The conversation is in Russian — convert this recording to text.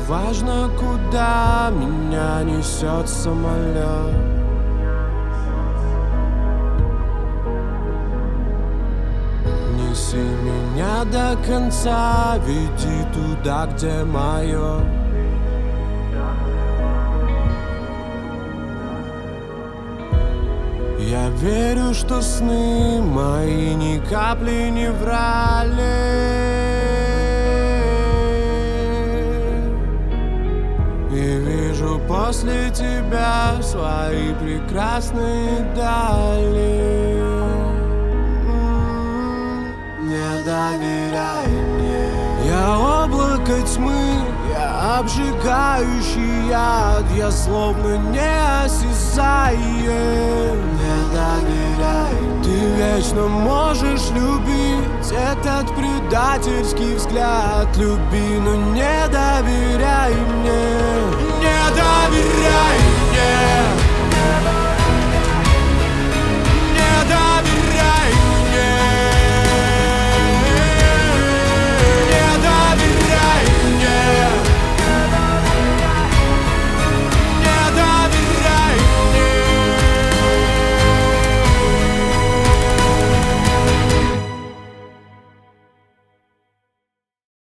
важно, куда меня несет самолет. Неси меня до конца, веди туда, где мое. Я верю, что сны мои ни капли не врали, и вижу после тебя свои прекрасные дали. Не доверяй мне. Я облако тьмы, я обжигающий яд, я словно неосязаем. Не доверяй. Ты вечно можешь любить этот предательский взгляд. Люби, но не доверяй мне. Не доверяй мне.